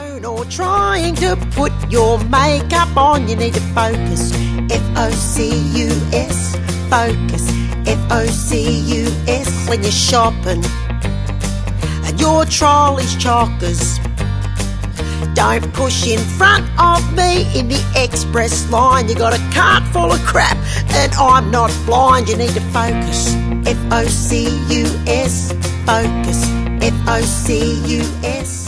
phone or trying to put your makeup on, you need to focus. F-O-C-U-S, focus. F-O-C-U-S. When you're shopping and your trolley's chockers, don't push in front of me in the express line. You got a cart full of crap and I'm not blind. You need to focus. F-O-C-U-S, focus. F-O-C-U-S.